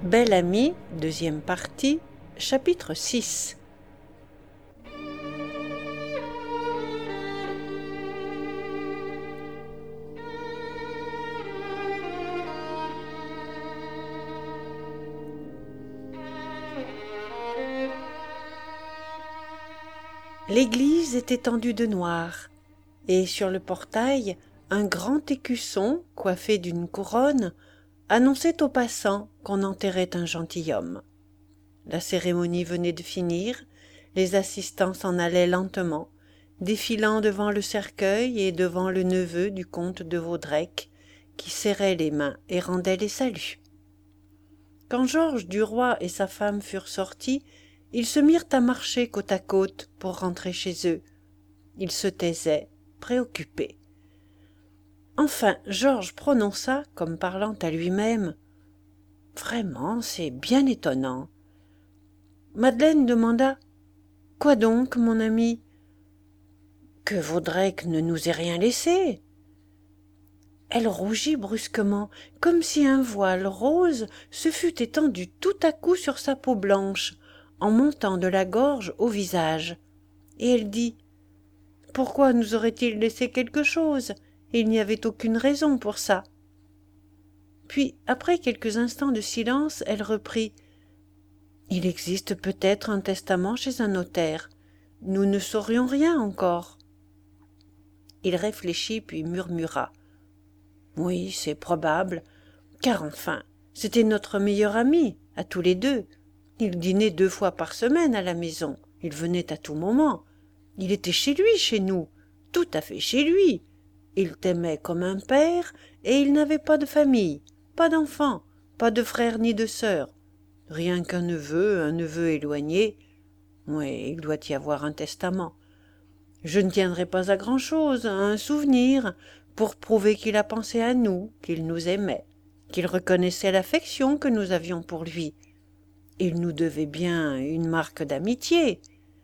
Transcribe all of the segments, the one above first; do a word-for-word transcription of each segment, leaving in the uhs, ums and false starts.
Belle amie, deuxième partie, chapitre six. L'église était tendue de noir, et sur le portail, un grand écusson, coiffé d'une couronne, annonçait aux passants qu'on enterrait un gentilhomme. La cérémonie venait de finir, les assistants s'en allaient lentement, défilant devant le cercueil et devant le neveu du comte de Vaudrec, qui serrait les mains et rendait les saluts. Quand Georges Duroy et sa femme furent sortis, ils se mirent à marcher côte à côte pour rentrer chez eux. Ils se taisaient, préoccupés. Enfin, Georges prononça, comme parlant à lui-même, « Vraiment, c'est bien étonnant. » Madeleine demanda, « Quoi donc, mon ami ?»« Que Vaudrec ne nous ait rien laissé. » Elle rougit brusquement, comme si un voile rose se fût étendu tout à coup sur sa peau blanche, en montant de la gorge au visage. Et elle dit, « Pourquoi nous aurait-il laissé quelque chose ? Il n'y avait aucune raison pour ça. » Puis, après quelques instants de silence, elle reprit, « Il existe peut-être un testament chez un notaire. Nous ne saurions rien encore. » Il réfléchit puis murmura, « Oui, c'est probable, car enfin, c'était notre meilleur ami, à tous les deux. Il dînait deux fois par semaine à la maison, il venait à tout moment. Il était chez lui, chez nous, tout à fait chez lui. Il t'aimait comme un père, et il n'avait pas de famille, pas d'enfants, pas de frères ni de sœurs. Rien qu'un neveu, un neveu éloigné. Oui, il doit y avoir un testament. Je ne tiendrai pas à grand-chose, à un souvenir, pour prouver qu'il a pensé à nous, qu'il nous aimait, qu'il reconnaissait l'affection que nous avions pour lui. Il nous devait bien une marque d'amitié. »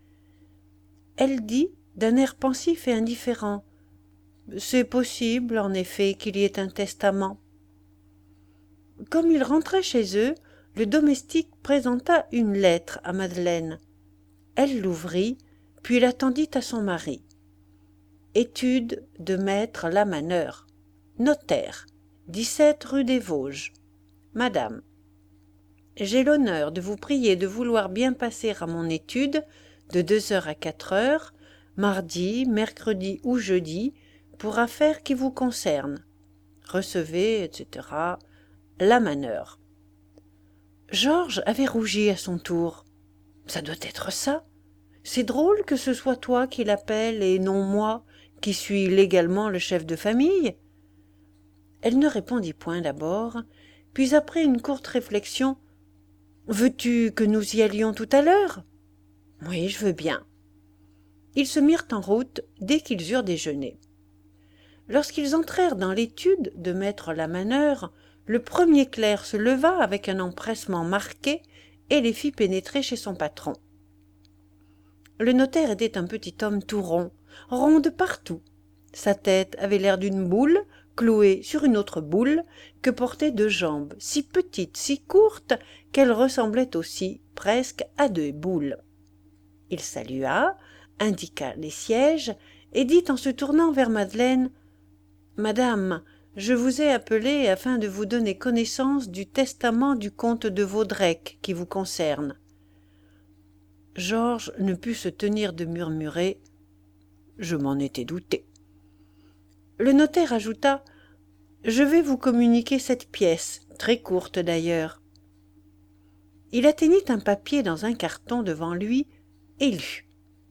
Elle dit, d'un air pensif et indifférent, « C'est possible, en effet, qu'il y ait un testament. » Comme ils rentraient chez eux, le domestique présenta une lettre à Madeleine. Elle l'ouvrit, puis la tendit à son mari. « Étude de maître Lamaneur, notaire, dix-sept rue des Vosges. Madame, j'ai l'honneur de vous prier de vouloir bien passer à mon étude de deux heures à quatre heures, mardi, mercredi ou jeudi, pour affaires qui vous concernent. Recevez, et cetera, Lamaneur. » Georges avait rougi à son tour. « Ça doit être ça. C'est drôle que ce soit toi qui l'appelle et non moi, qui suis légalement le chef de famille. » Elle ne répondit point d'abord, puis après une courte réflexion, « Veux-tu que nous y allions tout à l'heure ? » ?»« Oui, je veux bien. » Ils se mirent en route dès qu'ils eurent déjeuné. Lorsqu'ils entrèrent dans l'étude de maître Lamaneur, le premier clerc se leva avec un empressement marqué et les fit pénétrer chez son patron. Le notaire était un petit homme tout rond, rond de partout. Sa tête avait l'air d'une boule clouée sur une autre boule que portaient deux jambes, si petites, si courtes, qu'elles ressemblaient aussi presque à deux boules. Il salua, indiqua les sièges et dit en se tournant vers Madeleine, « Madame, je vous ai appelée afin de vous donner connaissance du testament du comte de Vaudrec qui vous concerne. » Georges ne put se tenir de murmurer, « Je m'en étais douté. » Le notaire ajouta, « Je vais vous communiquer cette pièce, très courte d'ailleurs. » Il atteignit un papier dans un carton devant lui et lut.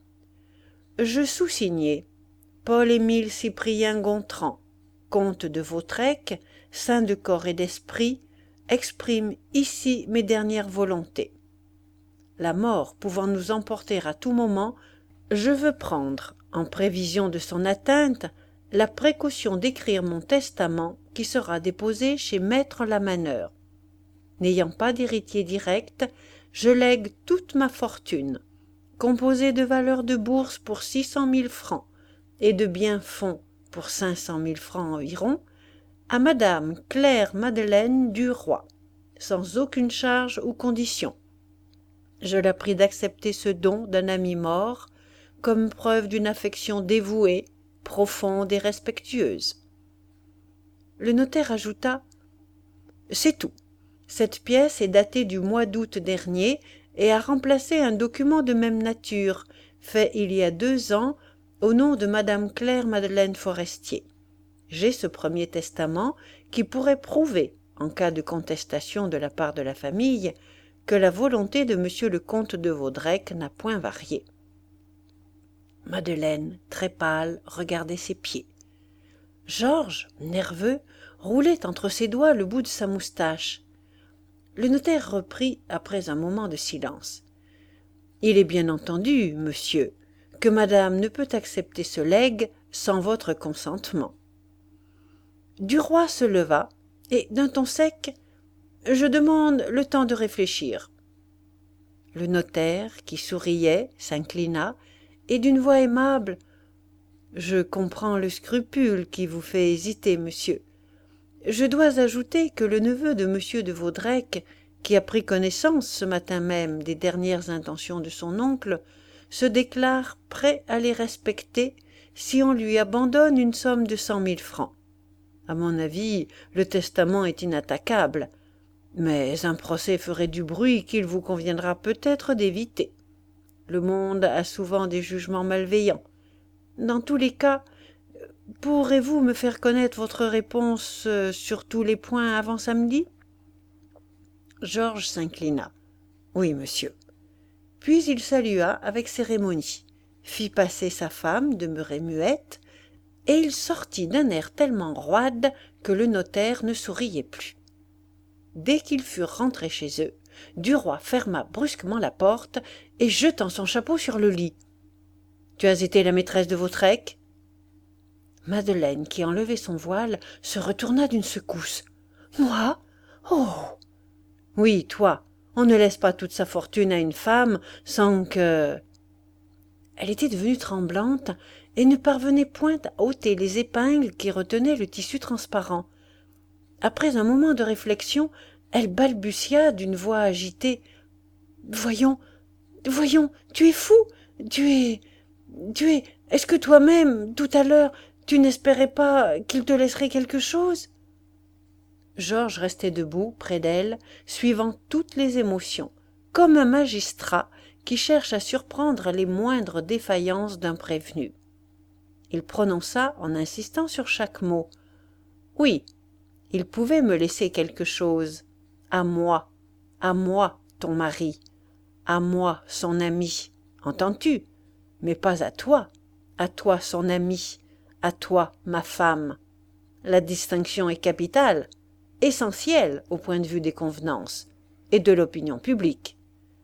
« Je sous-signais, Paul-Émile Cyprien Gontran, comte de Vaudrec, saint de corps et d'esprit, exprime ici mes dernières volontés. La mort pouvant nous emporter à tout moment, je veux prendre, en prévision de son atteinte, la précaution d'écrire mon testament qui sera déposé chez maître Lamaneur. N'ayant pas d'héritier direct, je lègue toute ma fortune, composée de valeurs de bourse pour six cent mille francs et de biens-fonds pour cinq cent mille francs environ, à madame Claire Madeleine Duroy, sans aucune charge ou condition. Je la prie d'accepter ce don d'un ami mort comme preuve d'une affection dévouée, profonde et respectueuse. Le notaire ajouta « C'est tout. Cette pièce est datée du mois d'août dernier et a remplacé un document de même nature, fait il y a deux ans, au nom de madame Claire Madeleine Forestier. J'ai ce premier testament qui pourrait prouver, en cas de contestation de la part de la famille, que la volonté de monsieur le comte de Vaudrec n'a point varié. » Madeleine, très pâle, regardait ses pieds. Georges, nerveux, roulait entre ses doigts le bout de sa moustache. Le notaire reprit après un moment de silence. « Il est bien entendu, monsieur, que madame ne peut accepter ce legs sans votre consentement. » Duroy se leva et, d'un ton sec, « Je demande le temps de réfléchir. » Le notaire, qui souriait, s'inclina, et d'une voix aimable « Je comprends le scrupule qui vous fait hésiter, monsieur. Je dois ajouter que le neveu de monsieur de Vaudrec, qui a pris connaissance ce matin même des dernières intentions de son oncle, se déclare prêt à les respecter si on lui abandonne une somme de cent mille francs. À mon avis, le testament est inattaquable, mais un procès ferait du bruit qu'il vous conviendra peut-être d'éviter. Le monde a souvent des jugements malveillants. Dans tous les cas, pourrez-vous me faire connaître votre réponse sur tous les points avant samedi ? Georges s'inclina. « Oui, monsieur. » Puis il salua avec cérémonie, fit passer sa femme, demeurée muette, et il sortit d'un air tellement roide que le notaire ne souriait plus. Dès qu'ils furent rentrés chez eux, Duroy ferma brusquement la porte et jetant son chapeau sur le lit. « Tu as été la maîtresse de Vaudrec ?» Madeleine, qui enlevait son voile, se retourna d'une secousse. « Moi ? Oh !»« Oui, toi. On ne laisse pas toute sa fortune à une femme sans que... » Elle était devenue tremblante et ne parvenait point à ôter les épingles qui retenaient le tissu transparent. Après un moment de réflexion, elle balbutia d'une voix agitée. « Voyons, voyons, tu es fou, tu es... tu es... Est-ce que toi-même, tout à l'heure, tu n'espérais pas qu'il te laisserait quelque chose ?» Georges restait debout, près d'elle, suivant toutes les émotions, comme un magistrat qui cherche à surprendre les moindres défaillances d'un prévenu. Il prononça en insistant sur chaque mot. « Oui, il pouvait me laisser quelque chose. À moi, à moi, ton mari, à moi, son ami, entends-tu ? Mais pas à toi, à toi, son ami, à toi, ma femme. La distinction est capitale, essentielle au point de vue des convenances et de l'opinion publique. »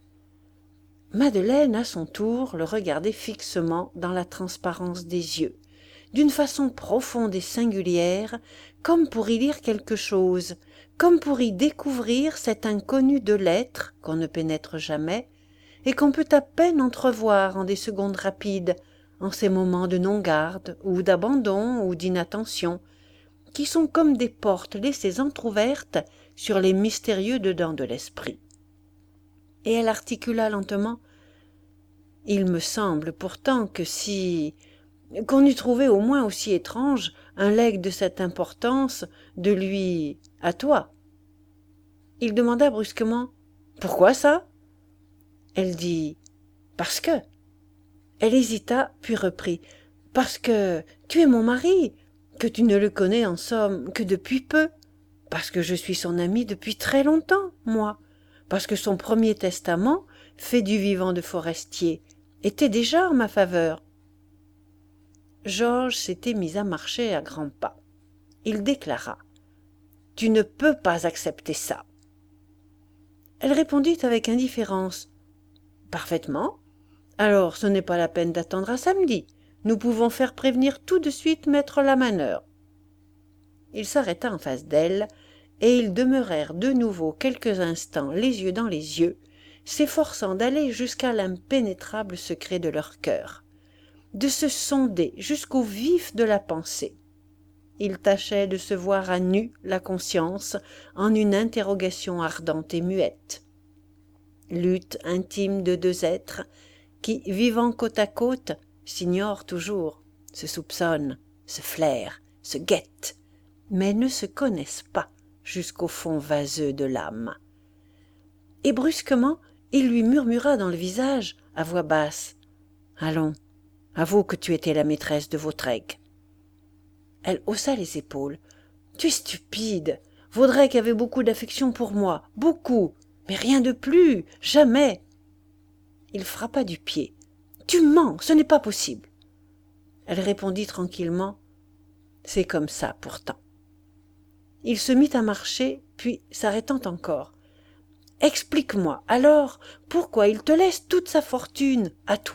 Madeleine, à son tour, le regardait fixement dans la transparence des yeux, d'une façon profonde et singulière, comme pour y lire quelque chose, comme pour y découvrir cet inconnu de l'être qu'on ne pénètre jamais et qu'on peut à peine entrevoir en des secondes rapides, en ces moments de non-garde ou d'abandon ou d'inattention, qui sont comme des portes laissées entr'ouvertes sur les mystérieux dedans de l'esprit. Et elle articula lentement « Il me semble pourtant que si... qu'on eût trouvé au moins aussi étrange un legs de cette importance de lui à toi. » Il demanda brusquement « Pourquoi ça ?» Elle dit « Parce que... » Elle hésita, puis reprit « Parce que tu es mon mari, que tu ne le connais en somme que depuis peu, parce que je suis son amie depuis très longtemps, moi, parce que son premier testament, fait du vivant de Forestier, était déjà en ma faveur. » Georges s'était mis à marcher à grands pas. Il déclara « Tu ne peux pas accepter ça. » Elle répondit avec indifférence « Parfaitement. Alors ce n'est pas la peine d'attendre à samedi. Nous pouvons faire prévenir tout de suite maître Lamaneur. » Il s'arrêta en face d'elle, et ils demeurèrent de nouveau quelques instants les yeux dans les yeux, s'efforçant d'aller jusqu'à l'impénétrable secret de leur cœur, de se sonder jusqu'au vif de la pensée. il tâchait de se voir à nu la conscience en une interrogation ardente et muette. Lutte intime de deux êtres qui, vivant côte à côte, s'ignorent toujours, se soupçonnent, se flairent, se guettent, mais ne se connaissent pas jusqu'au fond vaseux de l'âme. Et brusquement, il lui murmura dans le visage, à voix basse, « Allons, avoue que tu étais la maîtresse de Vaudrec. » Elle haussa les épaules. « Tu es stupide. Vaudrec avait beaucoup d'affection pour moi, beaucoup, mais rien de plus, jamais. » Il frappa du pied. « Tu mens, ce n'est pas possible. » Elle répondit tranquillement, « C'est comme ça pourtant. » Il se mit à marcher, puis, s'arrêtant encore, « Explique-moi, alors, pourquoi il te laisse toute sa fortune, à toi ?»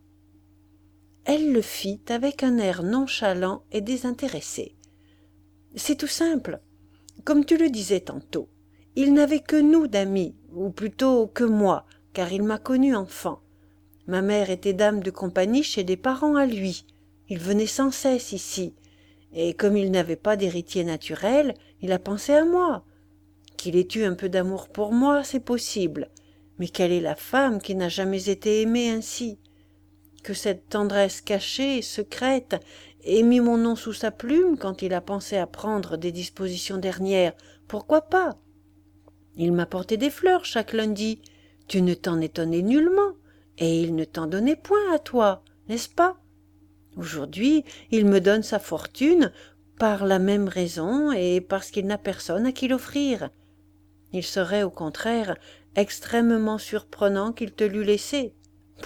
Elle le fit avec un air nonchalant et désintéressé. « C'est tout simple. Comme tu le disais tantôt, il n'avait que nous d'amis, ou plutôt que moi, car il m'a connu enfant. Ma mère était dame de compagnie chez des parents à lui. Il venait sans cesse ici, et comme il n'avait pas d'héritier naturel, il a pensé à moi. Qu'il ait eu un peu d'amour pour moi, c'est possible, mais quelle est la femme qui n'a jamais été aimée ainsi ? Que cette tendresse cachée, secrète, ait mis mon nom sous sa plume quand il a pensé à prendre des dispositions dernières, pourquoi pas ? Il m'apportait des fleurs chaque lundi, tu ne t'en étonnais nullement, et il ne t'en donnait point à toi, n'est-ce pas ? Aujourd'hui, il me donne sa fortune par la même raison et parce qu'il n'a personne à qui l'offrir. Il serait, au contraire, extrêmement surprenant qu'il te l'eût laissé. Pourquoi ?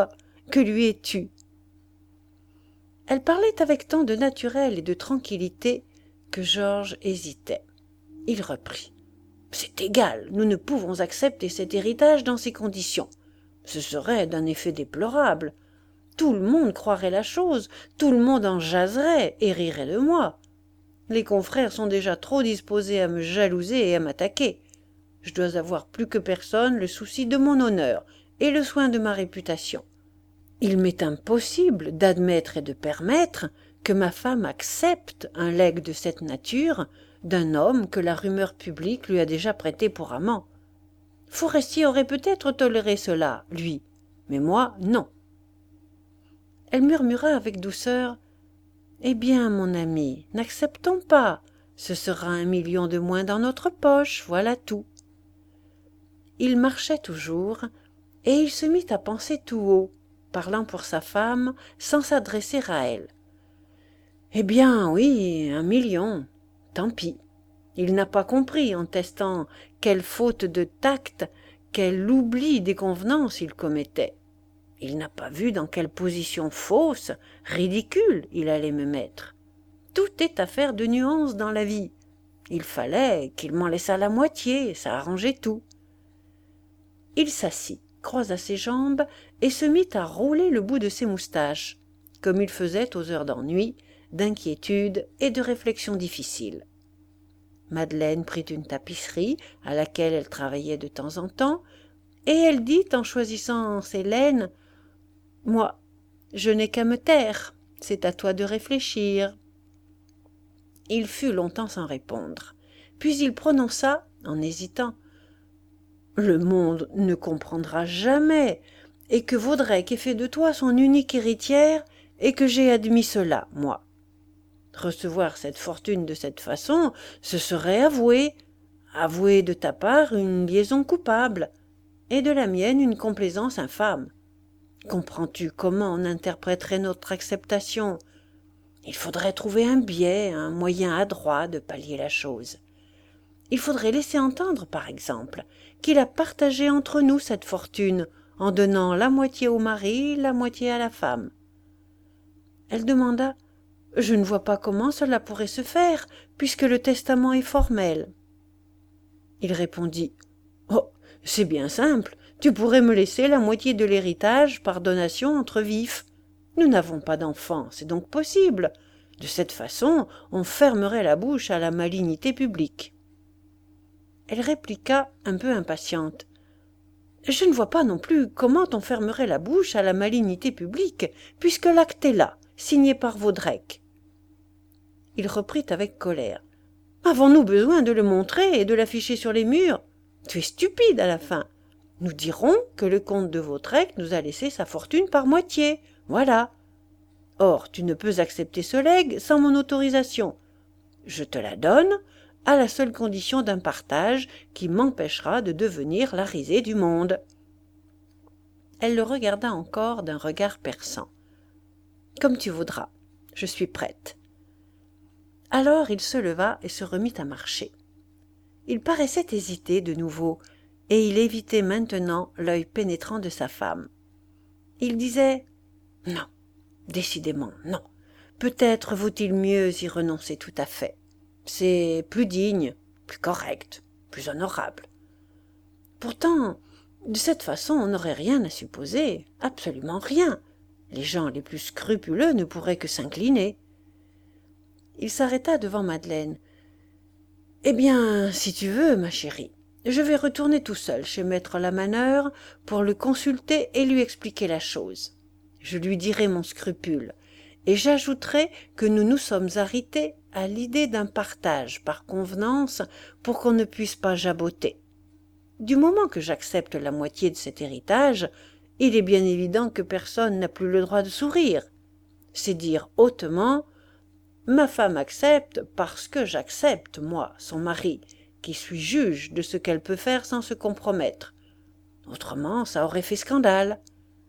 Que lui es-tu ? Elle parlait avec tant de naturel et de tranquillité que Georges hésitait. Il reprit. « C'est égal, nous ne pouvons accepter cet héritage dans ces conditions. Ce serait d'un effet déplorable. Tout le monde croirait la chose, tout le monde en jaserait et rirait de moi. Les confrères sont déjà trop disposés à me jalouser et à m'attaquer. Je dois avoir plus que personne le souci de mon honneur et le soin de ma réputation. Il m'est impossible d'admettre et de permettre que ma femme accepte un legs de cette nature d'un homme que la rumeur publique lui a déjà prêté pour amant. Forestier aurait peut-être toléré cela, lui, mais moi, non. » Elle murmura avec douceur, « Eh bien, mon ami, n'acceptons pas. Ce sera un million de moins dans notre poche, voilà tout. » Il marchait toujours, et il se mit à penser tout haut, parlant pour sa femme, sans s'adresser à elle. « Eh bien, oui, un million. Tant pis. Il n'a pas compris, en testant, quelle faute de tact, quel oubli des convenances il commettait. Il n'a pas vu dans quelle position fausse, ridicule, il allait me mettre. Tout est affaire de nuances dans la vie. Il fallait qu'il m'en laissât la moitié, ça arrangeait tout. » Il s'assit, croisa ses jambes et se mit à rouler le bout de ses moustaches, comme il faisait aux heures d'ennui, d'inquiétude et de réflexion difficile. Madeleine prit une tapisserie à laquelle elle travaillait de temps en temps, et elle dit en choisissant ses laines, « Moi, je n'ai qu'à me taire, c'est à toi de réfléchir. » Il fut longtemps sans répondre, puis il prononça, en hésitant, « Le monde ne comprendra jamais, et que Vaudrec ait fait de toi son unique héritière, et que j'ai admis cela, moi. Recevoir cette fortune de cette façon, ce serait avouer, avouer de ta part une liaison coupable, et de la mienne une complaisance infâme. Comprends-tu comment on interpréterait notre acceptation ? Il faudrait trouver un biais, un moyen adroit de pallier la chose. Il faudrait laisser entendre, par exemple, qu'il a partagé entre nous cette fortune, en donnant la moitié au mari, la moitié à la femme. » Elle demanda, « Je ne vois pas comment cela pourrait se faire, puisque le testament est formel. » Il répondit, « Oh, c'est bien simple, tu pourrais me laisser la moitié de l'héritage par donation entre vifs. Nous n'avons pas d'enfants, c'est donc possible. De cette façon, on fermerait la bouche à la malignité publique. » Elle répliqua, un peu impatiente, « Je ne vois pas non plus comment on fermerait la bouche à la malignité publique, puisque l'acte est là, signé par Vaudrec. » il reprit avec colère. « Avons-nous besoin de le montrer et de l'afficher sur les murs? Tu es stupide à la fin. Nous dirons que le comte de Vaudrec nous a laissé sa fortune par moitié. Voilà. Or, tu ne peux accepter ce legs sans mon autorisation. Je te la donne, à la seule condition d'un partage qui m'empêchera de devenir la risée du monde. » Elle le regarda encore d'un regard perçant. « Comme tu voudras, je suis prête. » Alors il se leva et se remit à marcher. Il paraissait hésiter de nouveau, et il évitait maintenant l'œil pénétrant de sa femme. Il disait « Non, décidément, non. Peut-être vaut-il mieux y renoncer tout à fait. C'est plus digne, plus correct, plus honorable. Pourtant, de cette façon, on n'aurait rien à supposer, absolument rien. Les gens les plus scrupuleux ne pourraient que s'incliner. » Il s'arrêta devant Madeleine. « Eh bien, si tu veux, ma chérie, je vais retourner tout seul chez maître Lamaneur pour le consulter et lui expliquer la chose. Je lui dirai mon scrupule, et j'ajouterai que nous nous sommes arrêtés à l'idée d'un partage par convenance pour qu'on ne puisse pas jaboter. Du moment que j'accepte la moitié de cet héritage, il est bien évident que personne n'a plus le droit de sourire. C'est dire hautement « Ma femme accepte parce que j'accepte, moi, son mari, qui suis juge de ce qu'elle peut faire sans se compromettre. Autrement, ça aurait fait scandale. »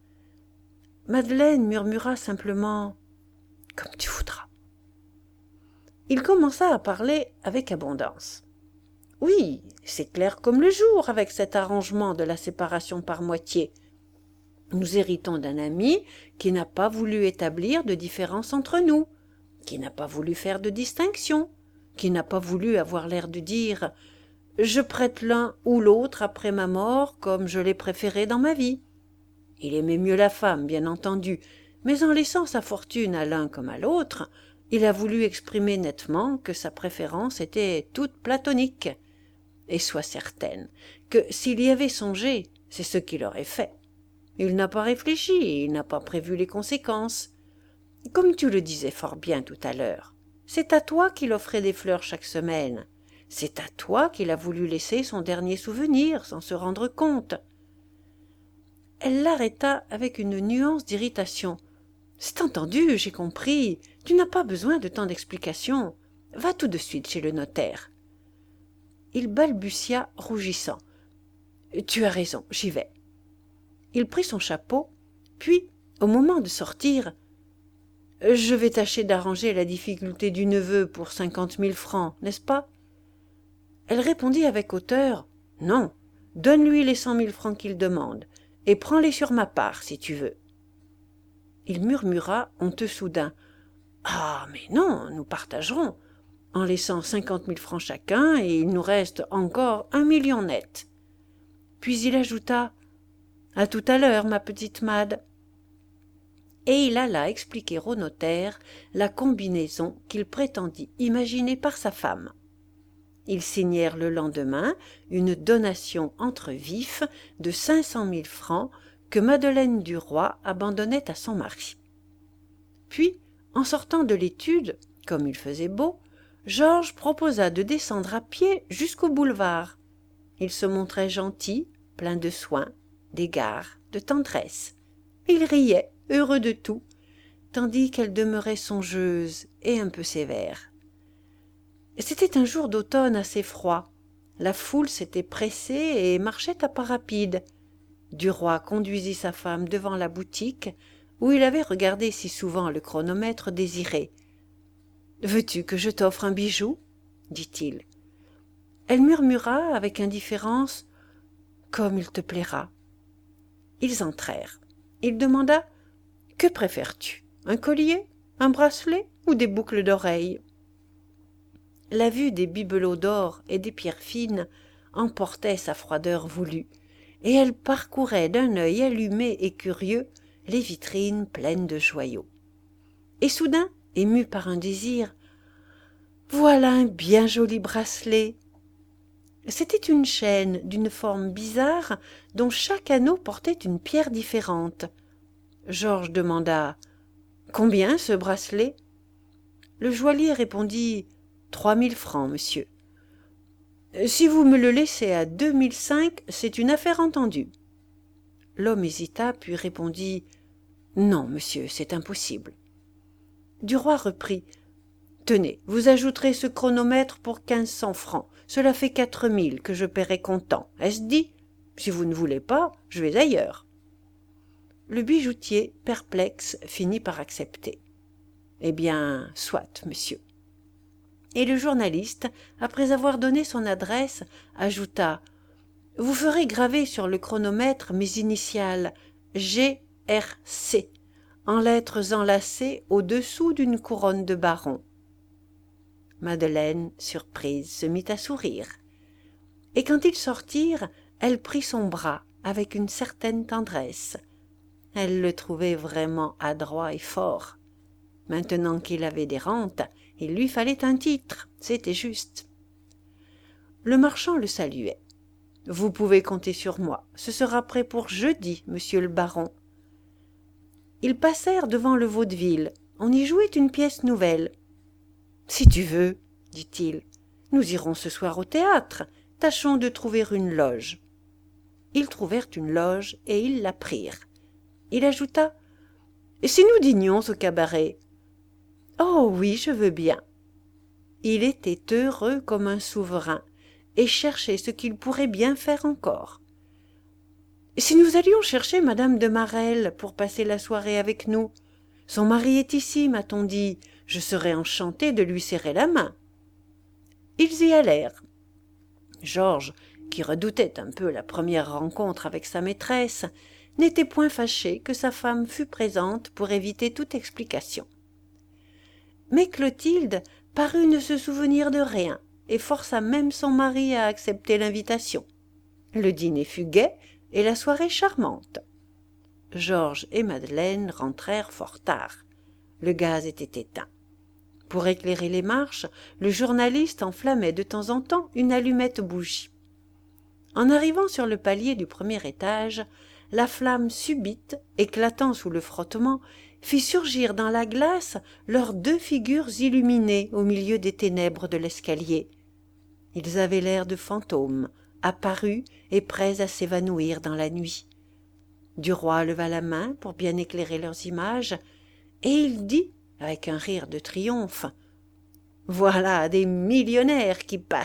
Madeleine murmura simplement « Comme tu voudras. » Il commença à parler avec abondance. « Oui, c'est clair comme le jour avec cet arrangement de la séparation par moitié. Nous héritons d'un ami qui n'a pas voulu établir de différence entre nous, qui n'a pas voulu faire de distinction, qui n'a pas voulu avoir l'air de dire « Je prête l'un ou l'autre après ma mort comme je l'ai préféré dans ma vie. » Il aimait mieux la femme, bien entendu, mais en laissant sa fortune à l'un comme à l'autre, il a voulu exprimer nettement que sa préférence était toute platonique. Et sois certaine que s'il y avait songé, c'est ce qu'il aurait fait. Il n'a pas réfléchi et il n'a pas prévu les conséquences. Comme tu le disais fort bien tout à l'heure, c'est à toi qu'il offrait des fleurs chaque semaine. C'est à toi qu'il a voulu laisser son dernier souvenir sans se rendre compte. Elle l'arrêta avec une nuance d'irritation. « C'est entendu, j'ai compris. Tu n'as pas besoin de tant d'explications. Va tout de suite chez le notaire. » Il balbutia, rougissant. « Tu as raison, j'y vais. » Il prit son chapeau, puis, au moment de sortir, « Je vais tâcher d'arranger la difficulté du neveu pour cinquante mille francs, n'est-ce pas ?» Elle répondit avec hauteur, « Non, donne-lui les cent mille francs qu'il demande, et prends-les sur ma part, si tu veux. » Il murmura, honteux soudain, « Ah, mais non, nous partagerons, en laissant cinquante mille francs chacun, et il nous reste encore un million net. » Puis il ajouta, « À tout à l'heure, ma petite Mad. » Et il alla expliquer au notaire la combinaison qu'il prétendit imaginer par sa femme. Ils signèrent le lendemain une donation entre vifs de cinq cent mille francs que Madeleine du Roy abandonnait à son mari. Puis, en sortant de l'étude, comme il faisait beau, Georges proposa de descendre à pied jusqu'au boulevard. Il se montrait gentil, plein de soins, d'égards, de tendresse. Il riait, heureux de tout, tandis qu'elle demeurait songeuse et un peu sévère. C'était un jour d'automne assez froid. La foule s'était pressée et marchait à pas rapides. Duroy conduisit sa femme devant la boutique où il avait regardé si souvent le chronomètre désiré. « Veux-tu que je t'offre un bijou ?» dit-il. Elle murmura avec indifférence « Comme il te plaira. » Ils entrèrent. Il demanda « Que préfères-tu, un collier, un bracelet ou des boucles d'oreilles ?» La vue des bibelots d'or et des pierres fines emportait sa froideur voulue, et elle parcourait d'un œil allumé et curieux les vitrines pleines de joyaux. Et soudain, émue par un désir, « Voilà un bien joli bracelet !» C'était une chaîne d'une forme bizarre dont chaque anneau portait une pierre différente. Georges demanda « Combien ce bracelet ?» Le joaillier répondit « Trois mille francs, monsieur. »« Si vous me le laissez à deux mille cinq, c'est une affaire entendue. » L'homme hésita, puis répondit « Non, monsieur, c'est impossible. » Duroy reprit « Tenez, vous ajouterez ce chronomètre pour quinze cents francs. Cela fait quatre mille que je paierai comptant. Est-ce dit? Si vous ne voulez pas, je vais ailleurs. » Le bijoutier, perplexe, finit par accepter. « Eh bien, soit, monsieur. » Et le journaliste, après avoir donné son adresse, ajouta « Vous ferez graver sur le chronomètre mes initiales G R C en lettres enlacées au-dessous d'une couronne de baron. » Madeleine, surprise, se mit à sourire. Et quand ils sortirent, elle prit son bras avec une certaine tendresse. Elle le trouvait vraiment adroit et fort. Maintenant qu'il avait des rentes, il lui fallait un titre, c'était juste. Le marchand le saluait. « Vous pouvez compter sur moi, ce sera prêt pour jeudi, monsieur le baron. » Ils passèrent devant le vaudeville, on y jouait une pièce nouvelle. « Si tu veux, dit-il, nous irons ce soir au théâtre, tâchons de trouver une loge. » Ils trouvèrent une loge et ils la prirent. Il ajouta « Si nous dînions au cabaret ?»« Oh oui, je veux bien. » Il était heureux comme un souverain et cherchait ce qu'il pourrait bien faire encore. « Si nous allions chercher madame de Marelle pour passer la soirée avec nous? Son mari est ici, m'a-t-on dit. Je serais enchanté de lui serrer la main. » Ils y allèrent. Georges, qui redoutait un peu la première rencontre avec sa maîtresse, n'était point fâché que sa femme fût présente pour éviter toute explication. Mais Clotilde parut ne se souvenir de rien et força même son mari à accepter l'invitation. Le dîner fut gai et la soirée charmante. Georges et Madeleine rentrèrent fort tard. Le gaz était éteint. Pour éclairer les marches, le journaliste enflammait de temps en temps une allumette bougie. En arrivant sur le palier du premier étage, la flamme subite, éclatant sous le frottement, fit surgir dans la glace leurs deux figures illuminées au milieu des ténèbres de l'escalier. Ils avaient l'air de fantômes, apparus et prêts à s'évanouir dans la nuit. Duroy leva la main pour bien éclairer leurs images, et il dit, avec un rire de triomphe, « Voilà des millionnaires qui passent !»